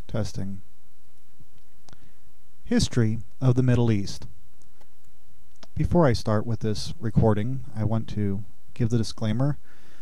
Testing. History of the Middle East. Before I start with this recording, I want to give the disclaimer.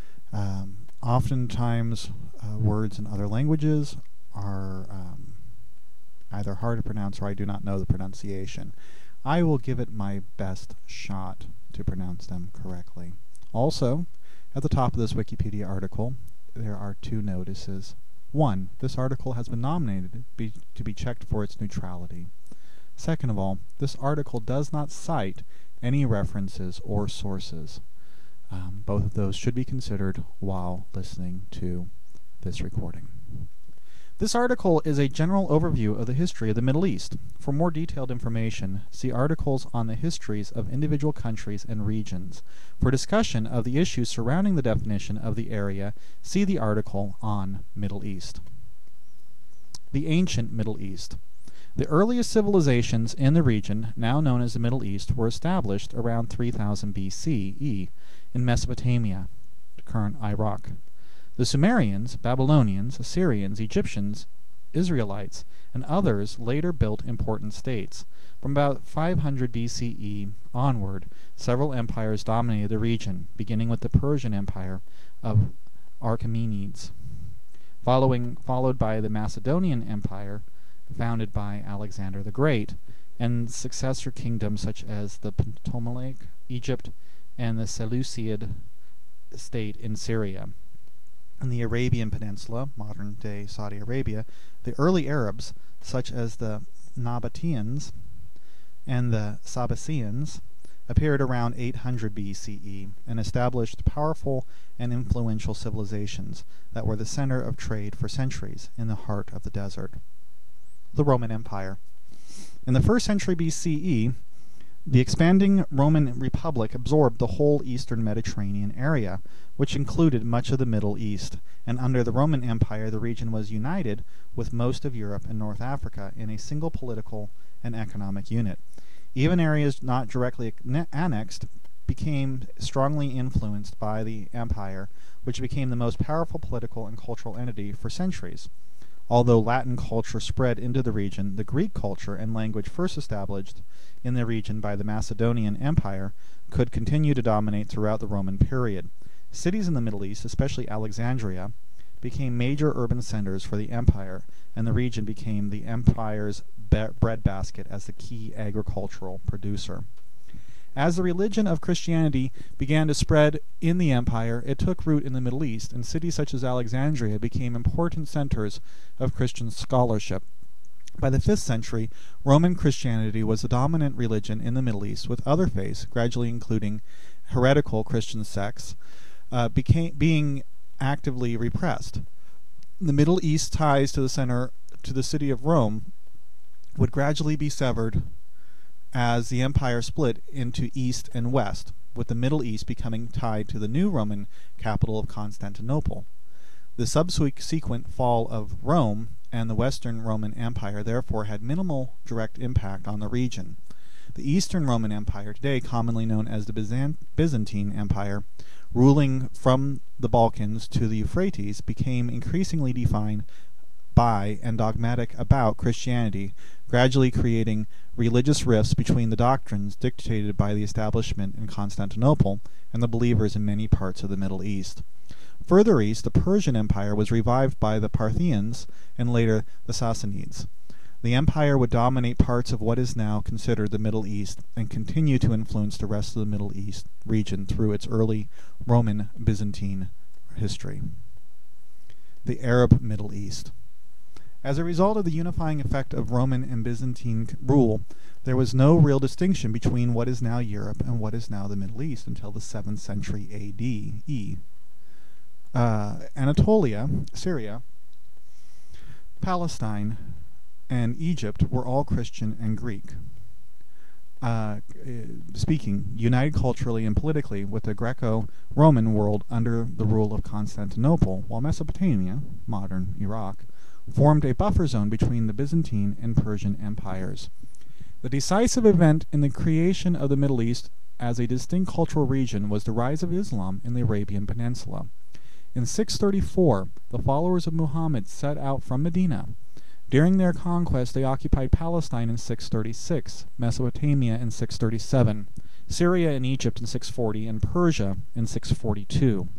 Oftentimes, words in other languages are either hard to pronounce or I do not know the pronunciation. I will give it my best shot to pronounce them correctly. Also, at the top of this Wikipedia article, there are two notices. 1. This article has been nominated to be checked for its neutrality. Second of all, this article does not cite any references or sources. Both of those should be considered while listening to this recording. This article is a general overview of the history of the Middle East. For more detailed information, see articles on the histories of individual countries and regions. For discussion of the issues surrounding the definition of the area, see the article on Middle East. The ancient Middle East. The earliest civilizations in the region, now known as the Middle East, were established around 3000 BCE in Mesopotamia, current Iraq. The Sumerians, Babylonians, Assyrians, Egyptians, Israelites, and others later built important states. From about 500 BCE onward, several empires dominated the region, beginning with the Persian Empire of Achaemenids, followed by the Macedonian Empire, founded by Alexander the Great, and successor kingdoms such as the Ptolemaic Egypt and the Seleucid state in Syria. In the Arabian Peninsula, modern-day Saudi Arabia, the early Arabs, such as the Nabateans and the Sabaeans, appeared around 800 BCE and established powerful and influential civilizations that were the center of trade for centuries in the heart of the desert. The Roman Empire. In the 1st century BCE, the expanding Roman Republic absorbed the whole eastern Mediterranean area, which included much of the Middle East, and under the Roman Empire the region was united with most of Europe and North Africa in a single political and economic unit. Even areas not directly annexed became strongly influenced by the empire, which became the most powerful political and cultural entity for centuries. Although Latin culture spread into the region, the Greek culture and language first established in the region by the Macedonian Empire could continue to dominate throughout the Roman period. Cities in the Middle East, especially Alexandria, became major urban centers for the empire, and the region became the empire's breadbasket as the key agricultural producer. As the religion of Christianity began to spread in the empire, it took root in the Middle East, and cities such as Alexandria became important centers of Christian scholarship. By the 5th century, Roman Christianity was the dominant religion in the Middle East, with other faiths, gradually including heretical Christian sects, being actively repressed. The Middle East ties to the city of Rome would gradually be severed as the empire split into East and West, with the Middle East becoming tied to the new Roman capital of Constantinople. The subsequent fall of Rome and the Western Roman Empire therefore had minimal direct impact on the region. The Eastern Roman Empire, today commonly known as the Byzantine Empire, ruling from the Balkans to the Euphrates, became increasingly defined by and dogmatic about Christianity, gradually creating religious rifts between the doctrines dictated by the establishment in Constantinople and the believers in many parts of the Middle East. Further east, the Persian Empire was revived by the Parthians and later the Sassanids. The empire would dominate parts of what is now considered the Middle East and continue to influence the rest of the Middle East region through its early Roman Byzantine history. The Arab Middle East. As a result of the unifying effect of Roman and Byzantine rule, there was no real distinction between what is now Europe and what is now the Middle East until the 7th century AD. Anatolia, Syria, Palestine, and Egypt were all Christian and Greek speaking, united culturally and politically with the Greco-Roman world under the rule of Constantinople, while Mesopotamia, modern Iraq, formed a buffer zone between the Byzantine and Persian empires. The decisive event in the creation of the Middle East as a distinct cultural region was the rise of Islam in the Arabian Peninsula. In 634, the followers of Muhammad set out from Medina, During their conquest, they occupied Palestine in 636, Mesopotamia in 637, Syria and Egypt in 640, and Persia in 642.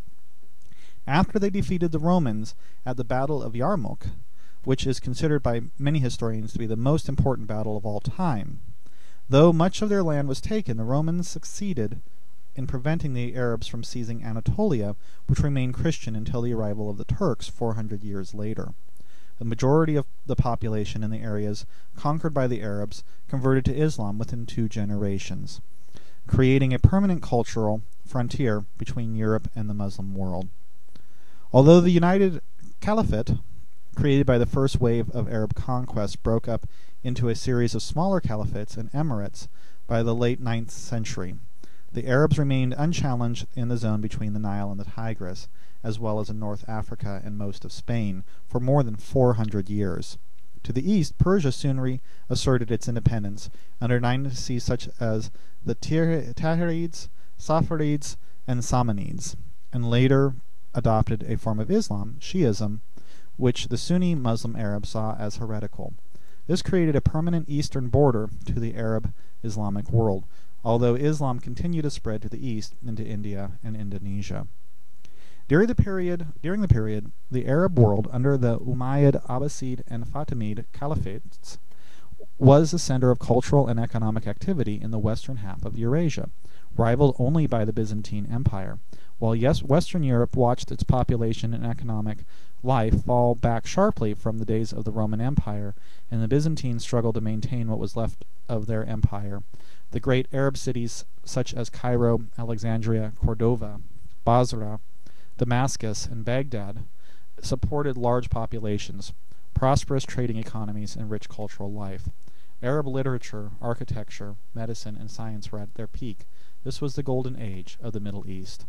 After they defeated the Romans at the Battle of Yarmouk, which is considered by many historians to be the most important battle of all time, though much of their land was taken, the Romans succeeded in preventing the Arabs from seizing Anatolia, which remained Christian until the arrival of the Turks 400 years later. The majority of the population in the areas conquered by the Arabs converted to Islam within 2 generations, creating a permanent cultural frontier between Europe and the Muslim world. Although the United Caliphate, created by the first wave of Arab conquest, broke up into a series of smaller caliphates and emirates by the late 9th century, the Arabs remained unchallenged in the zone between the Nile and the Tigris, as well as in North Africa and most of Spain, for more than 400 years. To the east, Persia soon reasserted its independence under dynasties such as the Tahirids, Saffarids, and Samanids, and later adopted a form of Islam, Shi'ism, which the Sunni Muslim Arabs saw as heretical. This created a permanent eastern border to the Arab Islamic world, although Islam continued to spread to the east into India and Indonesia. During the period, the Arab world under the Umayyad, Abbasid, and Fatimid caliphates was the center of cultural and economic activity in the western half of Eurasia, rivaled only by the Byzantine Empire. While Western Europe watched its population and economic life fall back sharply from the days of the Roman Empire, and the Byzantines struggled to maintain what was left of their empire, the great Arab cities such as Cairo, Alexandria, Cordova, Basra, Damascus, and Baghdad supported large populations, prosperous trading economies, and rich cultural life. Arab literature, architecture, medicine, and science were at their peak. This was the golden age of the Middle East.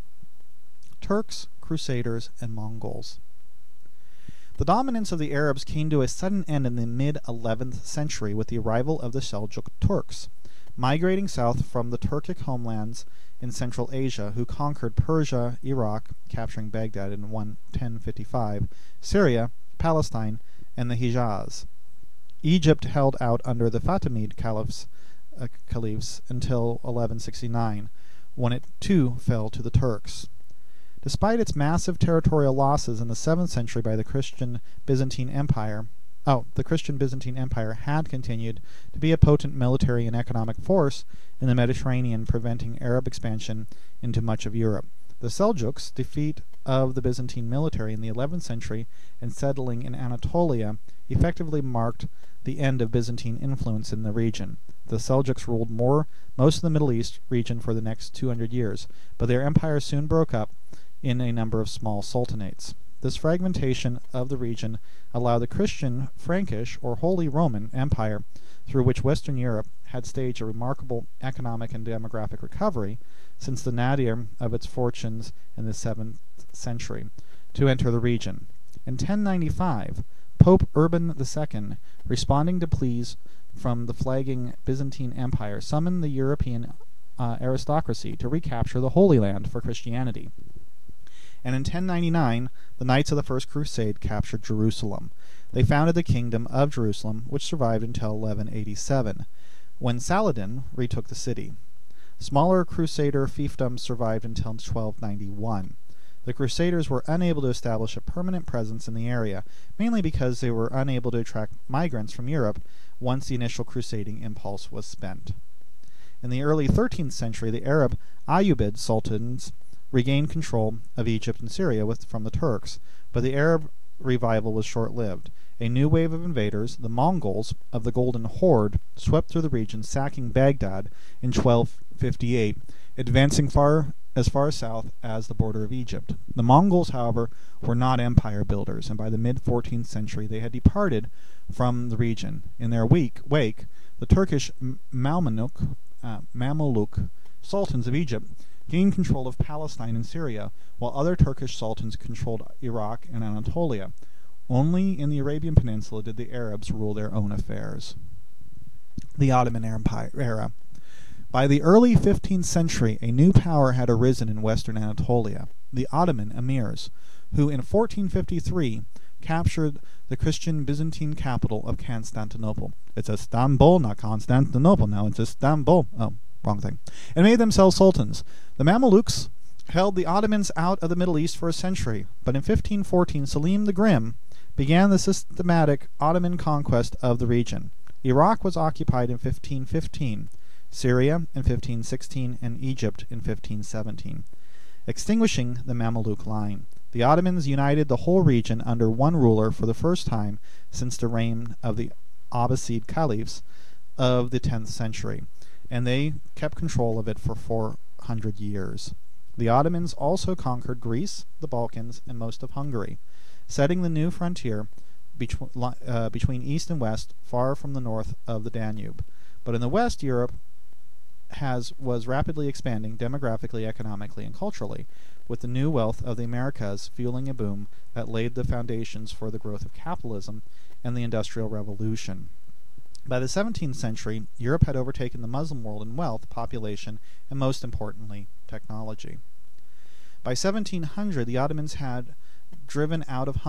Turks, Crusaders, and Mongols. The dominance of the Arabs came to a sudden end in the mid-11th century with the arrival of the Seljuk Turks, migrating south from the Turkic homelands in Central Asia, who conquered Persia, Iraq, capturing Baghdad in 1055, Syria, Palestine, and the Hijaz. Egypt held out under the Fatimid caliphs until 1169, when it too fell to the Turks. Despite its massive territorial losses in the 7th century by the Christian Byzantine Empire, had continued to be a potent military and economic force in the Mediterranean, preventing Arab expansion into much of Europe. The Seljuks' defeat of the Byzantine military in the 11th century and settling in Anatolia effectively marked the end of Byzantine influence in the region. The Seljuks ruled most of the Middle East region for the next 200 years, but their empire soon broke up in a number of small sultanates. This fragmentation of the region allowed the Christian Frankish or Holy Roman Empire, through which Western Europe had staged a remarkable economic and demographic recovery since the nadir of its fortunes in the 7th century, to enter the region. In 1095, Pope Urban II, responding to pleas from the flagging Byzantine Empire, summoned the European aristocracy to recapture the Holy Land for Christianity. And in 1099, the Knights of the First Crusade captured Jerusalem. They founded the Kingdom of Jerusalem, which survived until 1187, when Saladin retook the city. Smaller Crusader fiefdoms survived until 1291. The Crusaders were unable to establish a permanent presence in the area, mainly because they were unable to attract migrants from Europe once the initial crusading impulse was spent. In the early 13th century, the Arab Ayyubid sultans regained control of Egypt and Syria from the Turks, but the Arab revival was short-lived. A new wave of invaders, the Mongols of the Golden Horde, swept through the region, sacking Baghdad in 1258, advancing as far south as the border of Egypt. The Mongols, however, were not empire builders, and by the mid-14th century they had departed from the region. In their wake, the Turkish Mamluk sultans of Egypt gained control of Palestine and Syria, while other Turkish sultans controlled Iraq and Anatolia. Only in the Arabian Peninsula did the Arabs rule their own affairs. The Ottoman Empire era. By the early 15th century, a new power had arisen in western Anatolia, the Ottoman emirs, who in 1453 captured the Christian Byzantine capital of Constantinople. It's Istanbul, not Constantinople. Now it's Istanbul. Oh, wrong thing. And made themselves sultans. The Mamelukes held the Ottomans out of the Middle East for a century, but in 1514 Selim the Grim began the systematic Ottoman conquest of the region. Iraq was occupied in 1515, Syria in 1516, and Egypt in 1517. Extinguishing the Mameluke line, the Ottomans united the whole region under one ruler for the first time since the reign of the Abbasid caliphs of the 10th century, and they kept control of it for 400 years. The Ottomans also conquered Greece, the Balkans, and most of Hungary, setting the new frontier between east and west, far from the north of the Danube. But in the west, Europe was rapidly expanding demographically, economically, and culturally, with the new wealth of the Americas fueling a boom that laid the foundations for the growth of capitalism and the Industrial Revolution. By the 17th century, Europe had overtaken the Muslim world in wealth, population, and most importantly, technology. By 1700, the Ottomans had been driven out of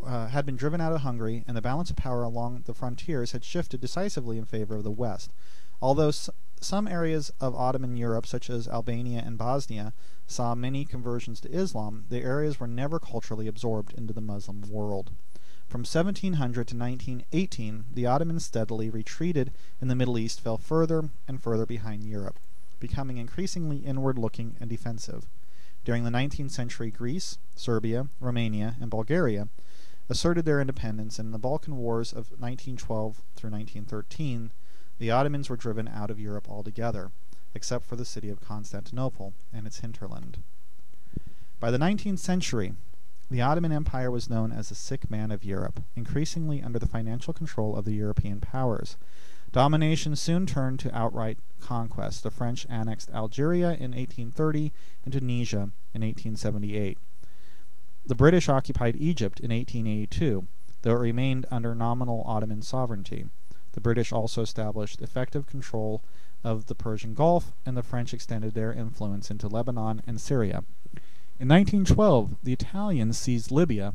Hungary, and the balance of power along the frontiers had shifted decisively in favor of the West. Although some areas of Ottoman Europe, such as Albania and Bosnia, saw many conversions to Islam, the areas were never culturally absorbed into the Muslim world. From 1700 to 1918, the Ottomans steadily retreated in the Middle East, fell further and further behind Europe, becoming increasingly inward-looking and defensive. During the 19th century, Greece, Serbia, Romania, and Bulgaria asserted their independence, and in the Balkan Wars of 1912 through 1913, the Ottomans were driven out of Europe altogether, except for the city of Constantinople and its hinterland. By the 19th century, the Ottoman Empire was known as the sick man of Europe, increasingly under the financial control of the European powers. Domination soon turned to outright conquest. The French annexed Algeria in 1830 and Tunisia in 1878. The British occupied Egypt in 1882, though it remained under nominal Ottoman sovereignty. The British also established effective control of the Persian Gulf, and the French extended their influence into Lebanon and Syria. In 1912, the Italians seized Libya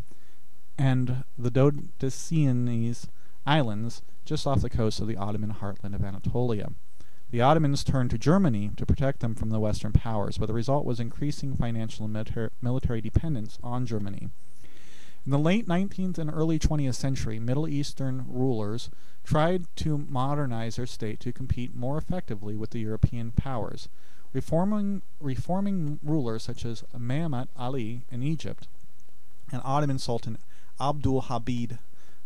and the Dodecanese Islands just off the coast of the Ottoman heartland of Anatolia. The Ottomans turned to Germany to protect them from the Western powers, but the result was increasing financial and military dependence on Germany. In the late 19th and early 20th century, Middle Eastern rulers tried to modernize their state to compete more effectively with the European powers. Reforming rulers such as Muhammad Ali in Egypt and Ottoman Sultan Abdul Hamid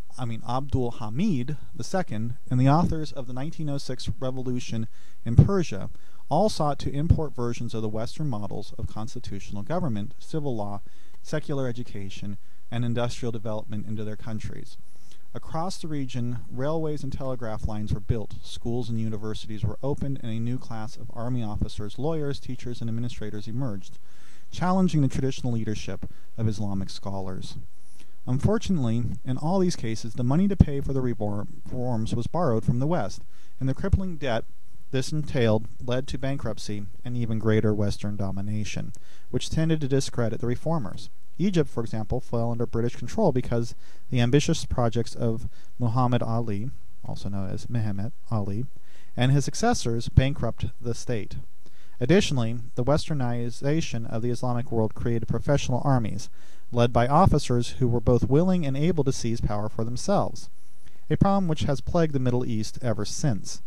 II, and the authors of the 1906 revolution in Persia all sought to import versions of the Western models of constitutional government, civil law, secular education, and industrial development into their countries. Across the region, railways and telegraph lines were built, schools and universities were opened, and a new class of army officers, lawyers, teachers, and administrators emerged, challenging the traditional leadership of Islamic scholars. Unfortunately, in all these cases, the money to pay for the reforms was borrowed from the West, and the crippling debt this entailed led to bankruptcy and even greater Western domination, which tended to discredit the reformers. Egypt, for example, fell under British control because the ambitious projects of Muhammad Ali, also known as Mehmet Ali, and his successors bankrupted the state. Additionally, the westernization of the Islamic world created professional armies, led by officers who were both willing and able to seize power for themselves, a problem which has plagued the Middle East ever since.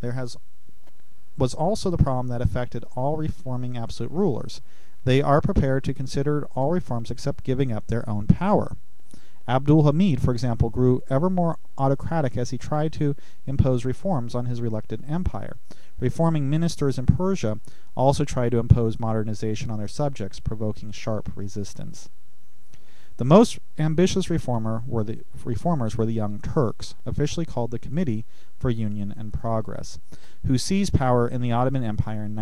Was also the problem that affected all reforming absolute rulers. They are prepared to consider all reforms except giving up their own power. Abdul Hamid, for example, grew ever more autocratic as he tried to impose reforms on his reluctant empire. Reforming ministers in Persia also tried to impose modernization on their subjects, provoking sharp resistance. The most ambitious reformers were the Young Turks, officially called the Committee for Union and Progress, who seized power in the Ottoman Empire in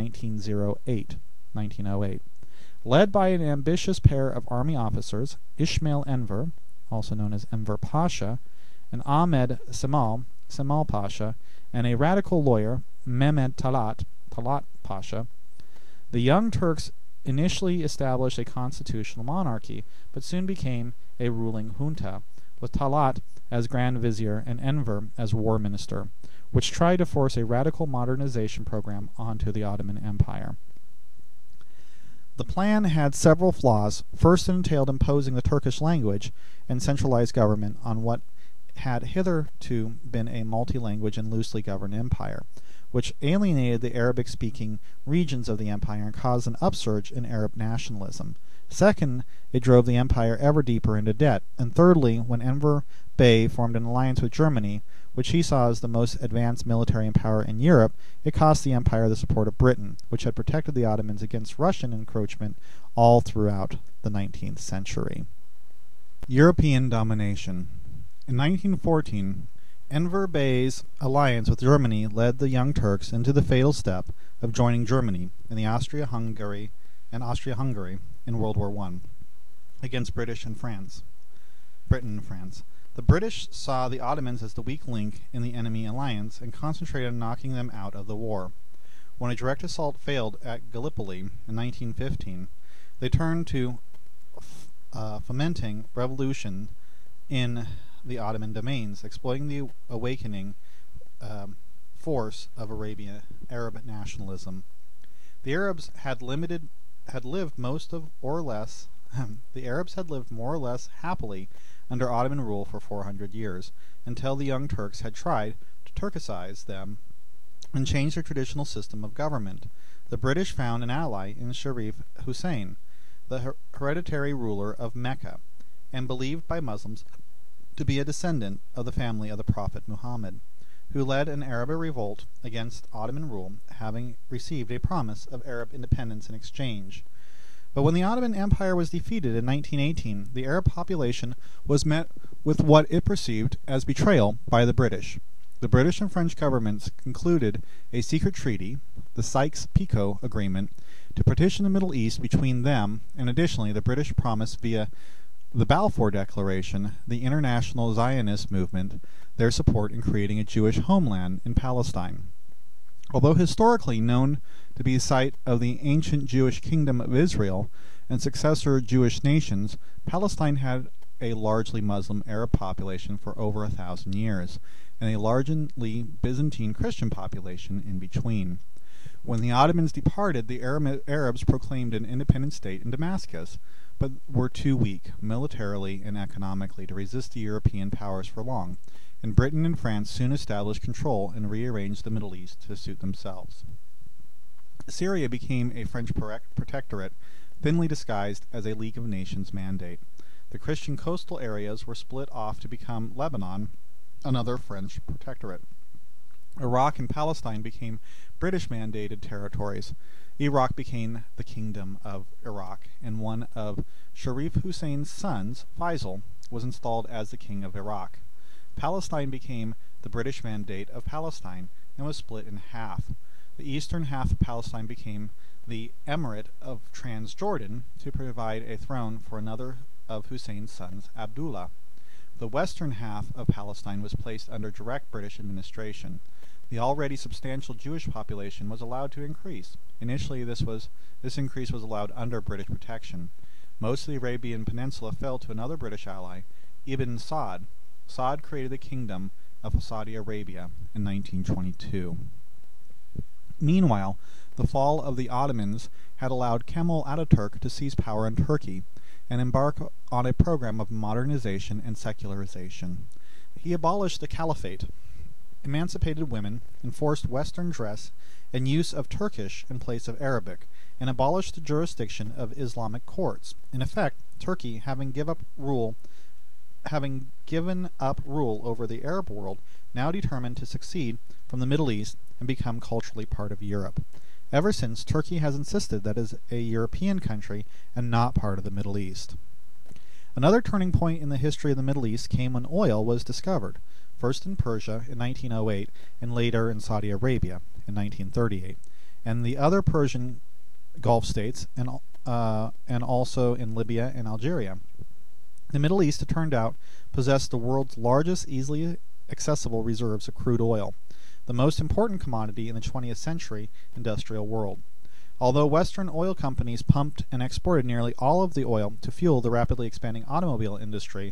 1908. Led by an ambitious pair of army officers, Ismail Enver, also known as Enver Pasha, and Ahmed Cemal Pasha, and a radical lawyer, Mehmed Talat Pasha, the Young Turks initially established a constitutional monarchy, but soon became a ruling junta, with Talat as Grand Vizier and Enver as War Minister, which tried to force a radical modernization program onto the Ottoman Empire. The plan had several flaws. First, it entailed imposing the Turkish language and centralized government on what had hitherto been a multi-language and loosely governed empire, which alienated the Arabic-speaking regions of the empire and caused an upsurge in Arab nationalism. Second, it drove the empire ever deeper into debt. And thirdly, when Enver Bey formed an alliance with Germany, which he saw as the most advanced military power in Europe, it cost the empire the support of Britain, which had protected the Ottomans against Russian encroachment all throughout the 19th century. European domination. In 1914, Enver Bey's alliance with Germany led the Young Turks into the fatal step of joining Germany in the Austria-Hungary in World War I against Britain and France. The British saw the Ottomans as the weak link in the enemy alliance and concentrated on knocking them out of the war. When a direct assault failed at Gallipoli in 1915, they turned to fomenting revolution in the Ottoman domains, exploiting the awakening force of Arab nationalism. The Arabs had lived more or less happily under Ottoman rule for 400 years, until the Young Turks had tried to Turkicize them and change their traditional system of government. The British found an ally in Sharif Hussein, the hereditary ruler of Mecca, and believed by Muslims to be a descendant of the family of the Prophet Muhammad, who led an Arab revolt against Ottoman rule, having received a promise of Arab independence in exchange. But when the Ottoman Empire was defeated in 1918, the Arab population was met with what it perceived as betrayal by the British. The British and French governments concluded a secret treaty, the Sykes-Picot Agreement, to partition the Middle East between them, and additionally the British promised via the Balfour Declaration the international Zionist movement their support in creating a Jewish homeland in Palestine. Although historically known to be the site of the ancient Jewish kingdom of Israel and successor Jewish nations, Palestine had a largely Muslim Arab population for over 1,000 years, and a largely Byzantine Christian population in between. When the Ottomans departed, the Arabs proclaimed an independent state in Damascus, but were too weak, militarily and economically, to resist the European powers for long, and Britain and France soon established control and rearranged the Middle East to suit themselves. Syria became a French protectorate, thinly disguised as a League of Nations mandate. The Christian coastal areas were split off to become Lebanon, another French protectorate. Iraq and Palestine became British-mandated territories. Iraq became the Kingdom of Iraq, and one of Sharif Hussein's sons, Faisal, was installed as the King of Iraq. Palestine became the British Mandate of Palestine and was split in half. The eastern half of Palestine became the Emirate of Transjordan to provide a throne for another of Hussein's sons, Abdullah. The western half of Palestine was placed under direct British administration. The already substantial Jewish population was allowed to increase. Initially, this increase was allowed under British protection. Most of the Arabian Peninsula fell to another British ally, Ibn Saud. Saud created the Kingdom of Saudi Arabia in 1922. Meanwhile, the fall of the Ottomans had allowed Kemal Ataturk to seize power in Turkey and embark on a program of modernization and secularization. He abolished the caliphate, emancipated women, enforced Western dress and use of Turkish in place of Arabic, and abolished the jurisdiction of Islamic courts. In effect, Turkey, having given up rule over the Arab world, now determined to secede from the Middle East and become culturally part of Europe. Ever since, Turkey has insisted that it is a European country and not part of the Middle East. Another turning point in the history of the Middle East came when oil was discovered, first in Persia in 1908 and later in Saudi Arabia in 1938, and the other Persian Gulf states and also in Libya and Algeria. The Middle East, it turned out, possessed the world's largest easily accessible reserves of crude oil, the most important commodity in the 20th century industrial world. Although Western oil companies pumped and exported nearly all of the oil to fuel the rapidly expanding automobile industry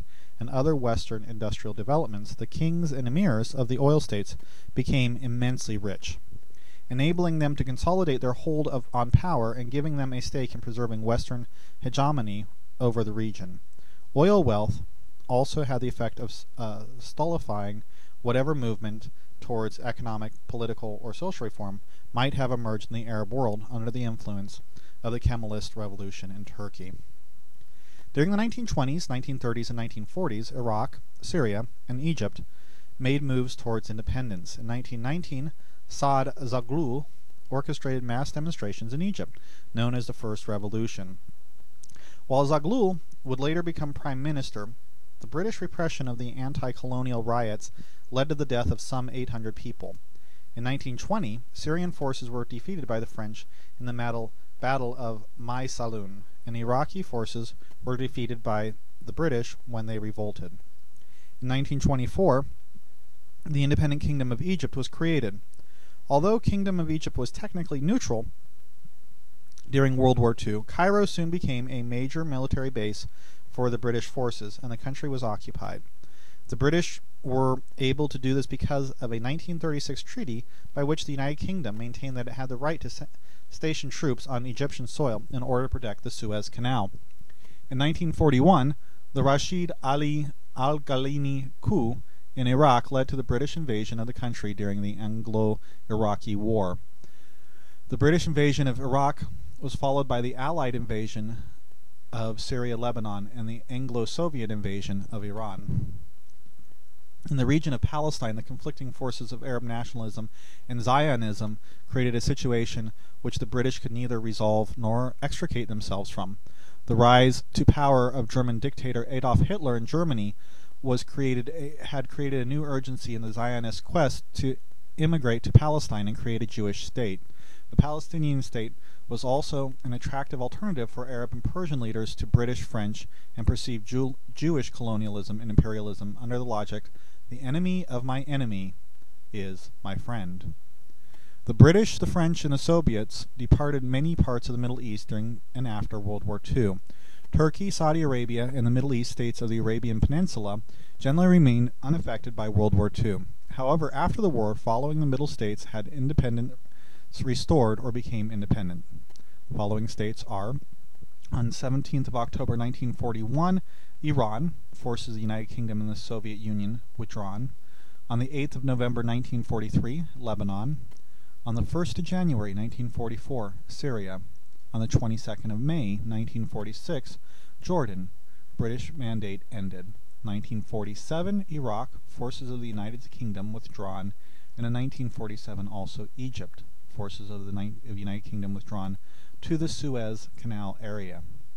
and other Western industrial developments, the kings and emirs of the oil states became immensely rich, enabling them to consolidate their hold on power and giving them a stake in preserving Western hegemony over the region. Oil wealth also had the effect of stultifying whatever movement towards economic, political, or social reform might have emerged in the Arab world under the influence of the Kemalist revolution in Turkey. During the 1920s, 1930s, and 1940s, Iraq, Syria, and Egypt made moves towards independence. In 1919, Saad Zaghloul orchestrated mass demonstrations in Egypt, known as the First Revolution. While Zaghloul would later become prime minister, the British repression of the anti-colonial riots led to the death of some 800 people. In 1920, Syrian forces were defeated by the French in the Battle of Mai Saloun, and Iraqi forces were defeated by the British when they revolted. In 1924, the independent Kingdom of Egypt was created. Although Kingdom of Egypt was technically neutral during World War II, Cairo soon became a major military base for the British forces, and the country was occupied. The British were able to do this because of a 1936 treaty by which the United Kingdom maintained that it had the right to station troops on Egyptian soil in order to protect the Suez Canal. In 1941, the Rashid Ali al-Ghalani coup in Iraq led to the British invasion of the country during the Anglo-Iraqi War. The British invasion of Iraq was followed by the Allied invasion of Syria, Lebanon, and the Anglo-Soviet invasion of Iran. In the region of Palestine, the conflicting forces of Arab nationalism and Zionism created a situation which the British could neither resolve nor extricate themselves from. The rise to power of German dictator Adolf Hitler in Germany had created a new urgency in the Zionist quest to immigrate to Palestine and create a Jewish state. The Palestinian state was also an attractive alternative for Arab and Persian leaders to British, French, and perceived Jewish colonialism and imperialism under the logic, the enemy of my enemy is my friend. The British, the French, and the Soviets departed many parts of the Middle East during and after World War II. Turkey, Saudi Arabia, and the Middle East states of the Arabian Peninsula generally remained unaffected by World War II. However, after the war, following the Middle States had independence restored or became independent. The following states are: on 17th of October 1941, Iran, forces of the United Kingdom and the Soviet Union withdrawn. On the 8th of November 1943, Lebanon. On the 1st of January 1944, Syria. On the 22nd of May 1946, Jordan. British mandate ended. 1947, Iraq, forces of the United Kingdom withdrawn. And in 1947 also Egypt, forces of the United Kingdom withdrawn to the Suez Canal area.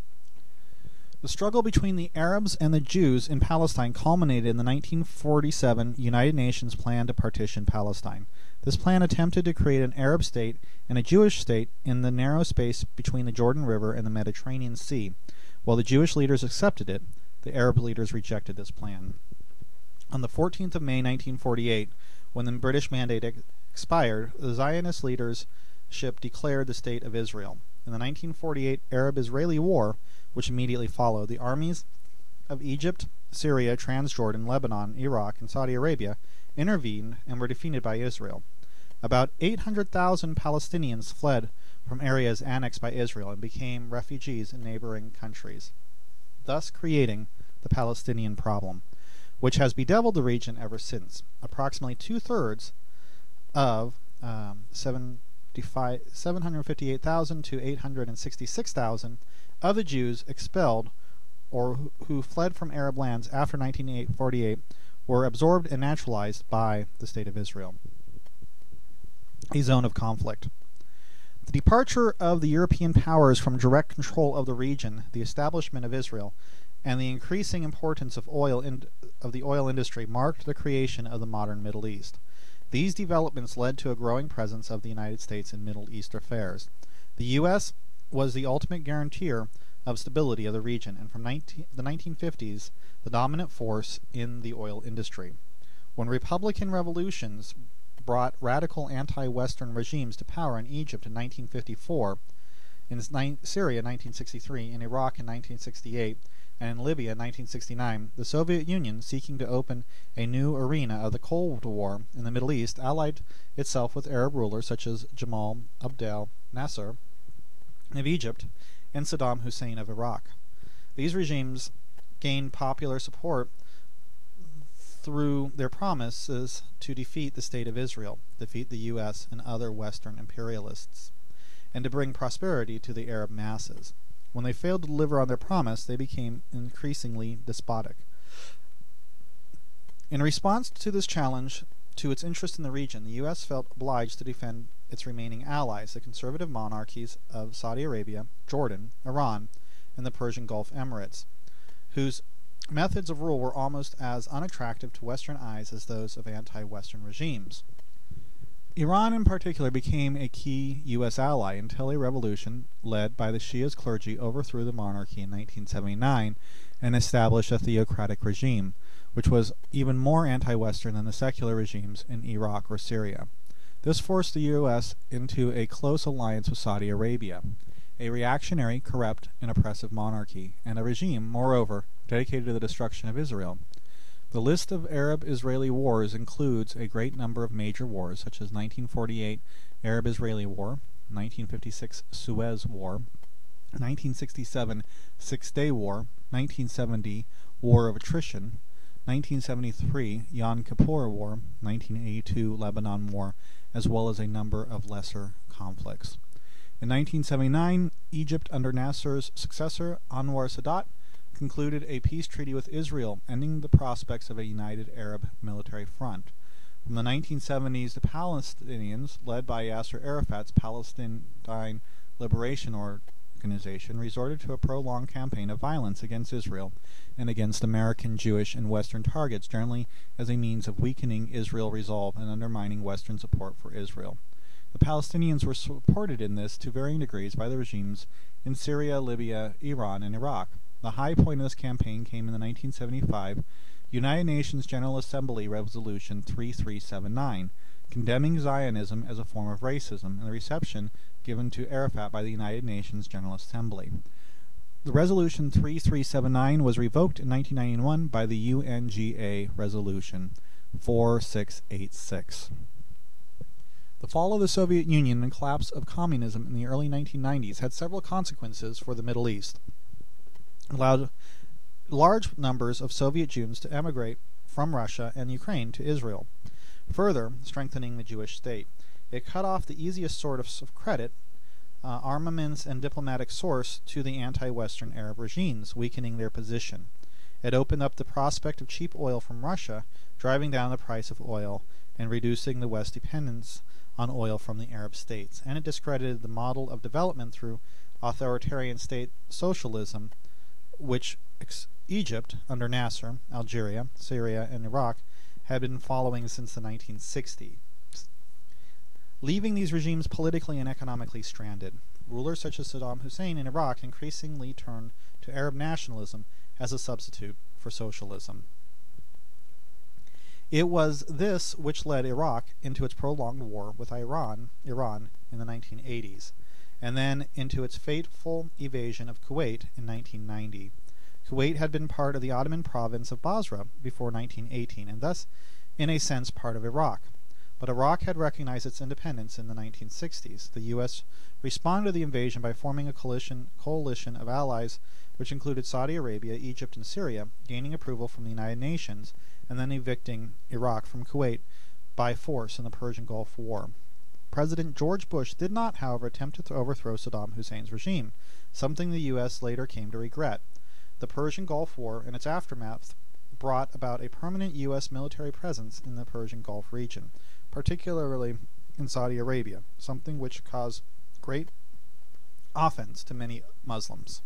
The struggle between the Arabs and the Jews in Palestine culminated in the 1947 United Nations plan to partition Palestine. This plan attempted to create an Arab state and a Jewish state in the narrow space between the Jordan River and the Mediterranean Sea. While the Jewish leaders accepted it, the Arab leaders rejected this plan. On the 14th of May 1948, when the British mandate expired, the Zionist leadership declared the State of Israel. In the 1948 Arab-Israeli War, which immediately followed, the armies of Egypt, Syria, Transjordan, Lebanon, Iraq, and Saudi Arabia intervened and were defeated by Israel. About 800,000 Palestinians fled from areas annexed by Israel and became refugees in neighboring countries, thus creating the Palestinian problem, which has bedeviled the region ever since. Approximately two-thirds of 758,000 to 866,000 of the Jews expelled or who fled from Arab lands after 1948 were absorbed and naturalized by the State of Israel, a zone of conflict. The departure of the European powers from direct control of the region, the establishment of Israel, and the increasing importance of the oil industry marked the creation of the modern Middle East. These developments led to a growing presence of the United States in Middle East affairs. The U.S. was the ultimate guarantor of stability of the region, and from the 1950s, the dominant force in the oil industry. When Republican revolutions brought radical anti-Western regimes to power in Egypt in 1954, in Syria in 1963, in Iraq in 1968, and in Libya in 1969, the Soviet Union, seeking to open a new arena of the Cold War in the Middle East, allied itself with Arab rulers such as Jamal Abdel Nasser of Egypt and Saddam Hussein of Iraq. These regimes gained popular support through their promises to defeat the State of Israel, defeat the U.S. and other Western imperialists, and to bring prosperity to the Arab masses. When they failed to deliver on their promise, they became increasingly despotic. In response to this challenge to its interest in the region, the U.S. felt obliged to defend its remaining allies, the conservative monarchies of Saudi Arabia, Jordan, Iran, and the Persian Gulf Emirates, whose methods of rule were almost as unattractive to Western eyes as those of anti-Western regimes. Iran in particular became a key U.S. ally until a revolution led by the Shia's clergy overthrew the monarchy in 1979 and established a theocratic regime, which was even more anti-Western than the secular regimes in Iraq or Syria. This forced the U.S. into a close alliance with Saudi Arabia, a reactionary, corrupt, and oppressive monarchy, and a regime, moreover, dedicated to the destruction of Israel. The list of Arab-Israeli wars includes a great number of major wars, such as 1948 Arab-Israeli War, 1956 Suez War, 1967 Six-Day War, 1970 War of Attrition, 1973 Yom Kippur War, 1982 Lebanon War, as well as a number of lesser conflicts. In 1979, Egypt under Nasser's successor, Anwar Sadat, concluded a peace treaty with Israel, ending the prospects of a united Arab military front. From the 1970s, the Palestinians, led by Yasser Arafat's Palestine Liberation Organization, resorted to a prolonged campaign of violence against Israel and against American, Jewish, and Western targets, generally as a means of weakening Israel's resolve and undermining Western support for Israel. The Palestinians were supported in this to varying degrees by the regimes in Syria, Libya, Iran, and Iraq. The high point of this campaign came in the 1975 United Nations General Assembly Resolution 3379, condemning Zionism as a form of racism, and the reception given to Arafat by the United Nations General Assembly. The Resolution 3379 was revoked in 1991 by the UNGA Resolution 4686. The fall of the Soviet Union and collapse of communism in the early 1990s had several consequences for the Middle East. It allowed large numbers of Soviet Jews to emigrate from Russia and Ukraine to Israel, further strengthening the Jewish state. It cut off the easiest source of credit, armaments, and diplomatic source to the anti-Western Arab regimes, weakening their position. It opened up the prospect of cheap oil from Russia, driving down the price of oil and reducing the West's dependence on oil from the Arab states, and it discredited the model of development through authoritarian state socialism, which Egypt, under Nasser, Algeria, Syria, and Iraq had been following since the 1960s, leaving these regimes politically and economically stranded. Rulers such as Saddam Hussein in Iraq increasingly turned to Arab nationalism as a substitute for socialism. It was this which led Iraq into its prolonged war with Iran in the 1980s, and then into its fateful invasion of Kuwait in 1990. Kuwait had been part of the Ottoman province of Basra before 1918, and thus, in a sense, part of Iraq. But Iraq had recognized its independence in the 1960s. The U.S. responded to the invasion by forming a coalition of allies which included Saudi Arabia, Egypt, and Syria, gaining approval from the United Nations, and then evicting Iraq from Kuwait by force in the Persian Gulf War. President George Bush did not, however, attempt to overthrow Saddam Hussein's regime, something the U.S. later came to regret. The Persian Gulf War and its aftermath brought about a permanent U.S. military presence in the Persian Gulf region, particularly in Saudi Arabia, something which caused great offense to many Muslims.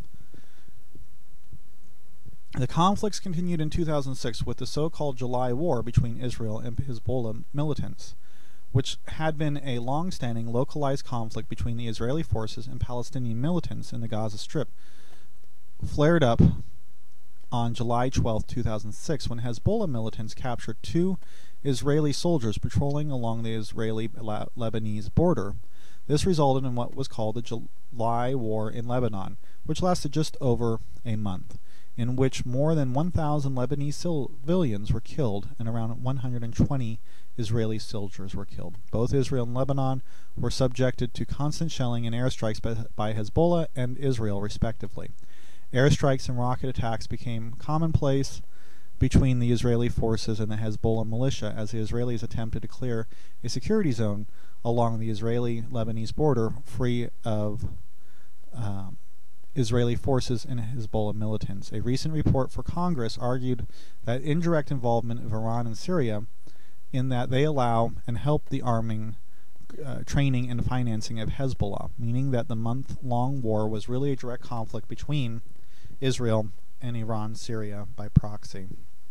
The conflicts continued in 2006 with the so-called July War between Israel and Hezbollah militants, which had been a long-standing localized conflict between the Israeli forces and Palestinian militants in the Gaza Strip, flared up on July 12, 2006, when Hezbollah militants captured 2 Israeli soldiers patrolling along the Israeli-Lebanese border. This resulted in what was called the July War in Lebanon, which lasted just over a month. in which more than 1,000 Lebanese civilians were killed and around 120 Israeli soldiers were killed. Both Israel and Lebanon were subjected to constant shelling and airstrikes by Hezbollah and Israel, respectively. Airstrikes and rocket attacks became commonplace between the Israeli forces and the Hezbollah militia as the Israelis attempted to clear a security zone along the Israeli-Lebanese border free of Israeli forces and Hezbollah militants. A recent report for Congress argued that indirect involvement of Iran and Syria in that they allow and help the arming, training, and financing of Hezbollah, meaning that the month-long war was really a direct conflict between Israel and Iran, Syria by proxy.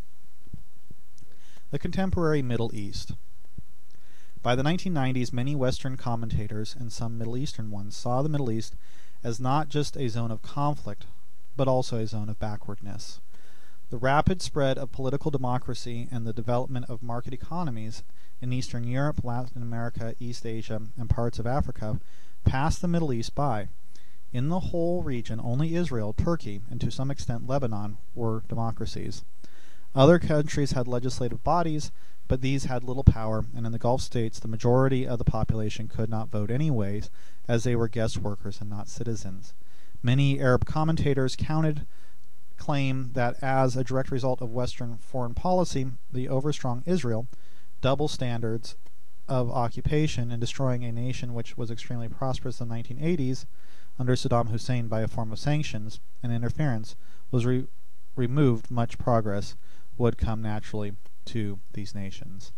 The contemporary Middle East. By the 1990s, many Western commentators, and some Middle Eastern ones, saw the Middle East as not just a zone of conflict, but also a zone of backwardness. The rapid spread of political democracy and the development of market economies in Eastern Europe, Latin America, East Asia, and parts of Africa passed the Middle East by. In the whole region, only Israel, Turkey, and to some extent Lebanon were democracies. Other countries had legislative bodies, but these had little power, and in the Gulf states the majority of the population could not vote anyways, as they were guest workers and not citizens. Many Arab commentators claim that as a direct result of Western foreign policy, the overstrong Israel, double standards of occupation and destroying a nation which was extremely prosperous in the 1980s under Saddam Hussein by a form of sanctions and interference was removed, much progress would come naturally to these nations.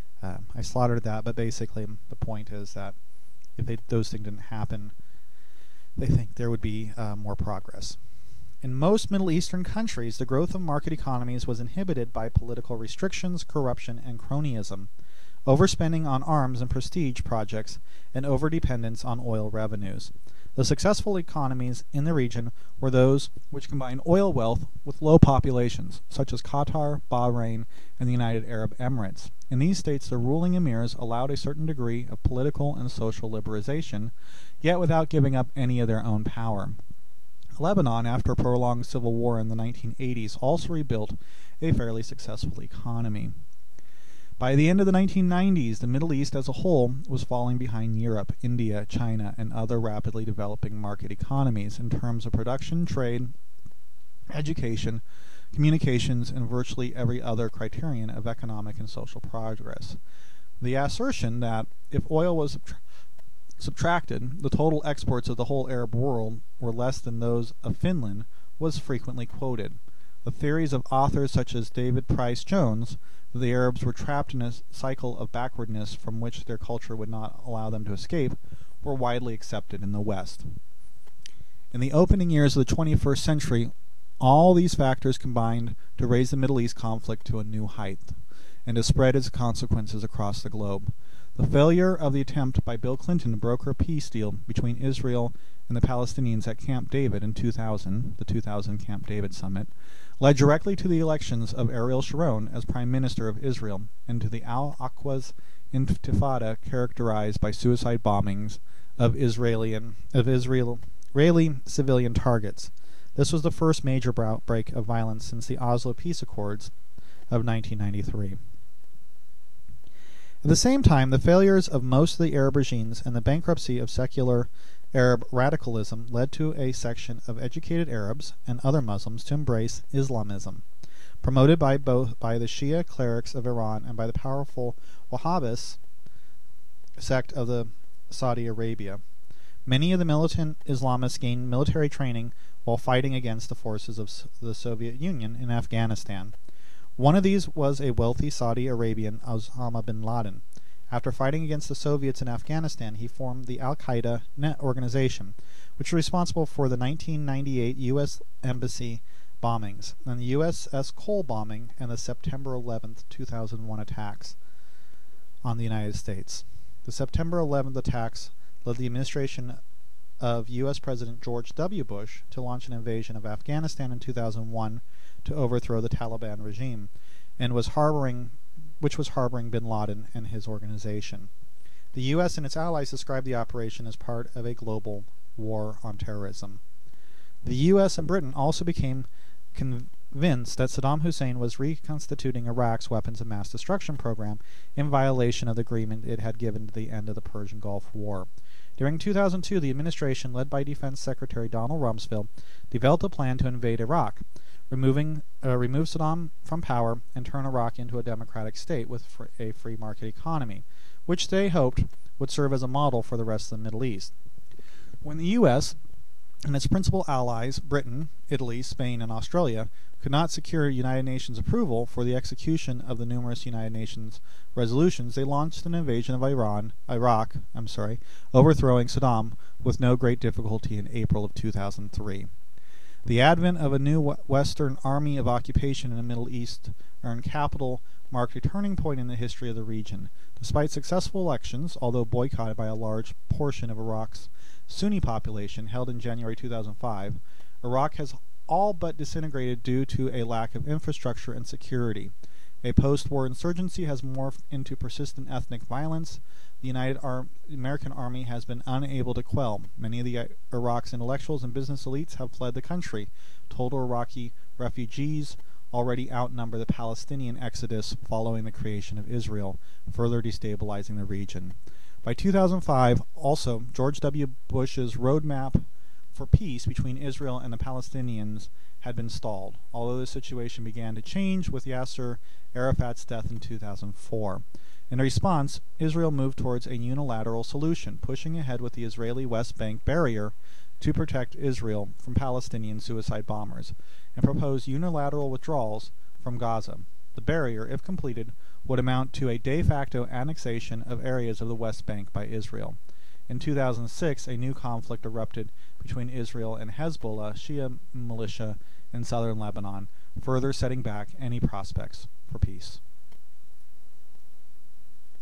I slaughtered that, but basically the point is that if those things didn't happen, they think there would be more progress. In most Middle Eastern countries, the growth of market economies was inhibited by political restrictions, corruption, and cronyism, overspending on arms and prestige projects, and overdependence on oil revenues. The successful economies in the region were those which combined oil wealth with low populations, such as Qatar, Bahrain, and the United Arab Emirates. In these states, the ruling emirs allowed a certain degree of political and social liberalization, yet without giving up any of their own power. Lebanon, after a prolonged civil war in the 1980s, also rebuilt a fairly successful economy. By the end of the 1990s, the Middle East as a whole was falling behind Europe, India, China, and other rapidly developing market economies in terms of production, trade, education, communications, and virtually every other criterion of economic and social progress. The assertion that if oil was subtracted, the total exports of the whole Arab world were less than those of Finland was frequently quoted. The theories of authors such as David Price Jones that the Arabs were trapped in a cycle of backwardness from which their culture would not allow them to escape were widely accepted in the West. In the opening years of the 21st century, all these factors combined to raise the Middle East conflict to a new height and to spread its consequences across the globe. The failure of the attempt by Bill Clinton to broker a peace deal between Israel and the Palestinians at Camp David in 2000, the 2000 Camp David Summit, led directly to the elections of Ariel Sharon as Prime Minister of Israel and to the Al-Aqsa's Intifada characterized by suicide bombings of Israeli civilian targets. This was the first major outbreak of violence since the Oslo Peace Accords of 1993. At the same time, the failures of most of the Arab regimes and the bankruptcy of secular Arab radicalism led to a section of educated Arabs and other Muslims to embrace Islamism, promoted by the Shia clerics of Iran and by the powerful Wahhabist sect of the Saudi Arabia. Many of the militant Islamists gained military training while fighting against the forces of the Soviet Union in Afghanistan. One of these was a wealthy Saudi Arabian, Osama bin Laden. After fighting against the Soviets in Afghanistan, he formed the Al-Qaeda Net organization, which was responsible for the 1998 U.S. Embassy bombings, and the USS Cole bombing, and the September 11, 2001 attacks on the United States. The September 11th attacks led the administration of U.S. President George W. Bush to launch an invasion of Afghanistan in 2001 to overthrow the Taliban regime, and which was harboring bin Laden and his organization. The U.S. and its allies described the operation as part of a global war on terrorism. The U.S. and Britain also became convinced that Saddam Hussein was reconstituting Iraq's weapons of mass destruction program in violation of the agreement it had given to the end of the Persian Gulf War. During 2002, the administration, led by Defense Secretary Donald Rumsfeld, developed a plan to invade Iraq, remove Saddam from power, and turn Iraq into a democratic state with a free market economy, which they hoped would serve as a model for the rest of the Middle East. When the U.S. and its principal allies, Britain, Italy, Spain, and Australia, could not secure United Nations approval for the execution of the numerous United Nations resolutions, they launched an invasion of Iraq, overthrowing Saddam with no great difficulty in April of 2003. The advent of a new Western army of occupation in the Middle Eastern capital marked a turning point in the history of the region. Despite successful elections, although boycotted by a large portion of Iraq's Sunni population held in January 2005, Iraq has all but disintegrated due to a lack of infrastructure and security. A post-war insurgency has morphed into persistent ethnic violence the American Army has been unable to quell. Many of Iraq's intellectuals and business elites have fled the country. Total Iraqi refugees already outnumber the Palestinian exodus following the creation of Israel, further destabilizing the region. By 2005, also, George W. Bush's roadmap for peace between Israel and the Palestinians had been stalled, although the situation began to change with Yasser Arafat's death in 2004. In response, Israel moved towards a unilateral solution, pushing ahead with the Israeli West Bank barrier to protect Israel from Palestinian suicide bombers, and proposed unilateral withdrawals from Gaza. The barrier, if completed, would amount to a de facto annexation of areas of the West Bank by Israel. In 2006, a new conflict erupted between Israel and Hezbollah, Shia militia in southern Lebanon, further setting back any prospects for peace.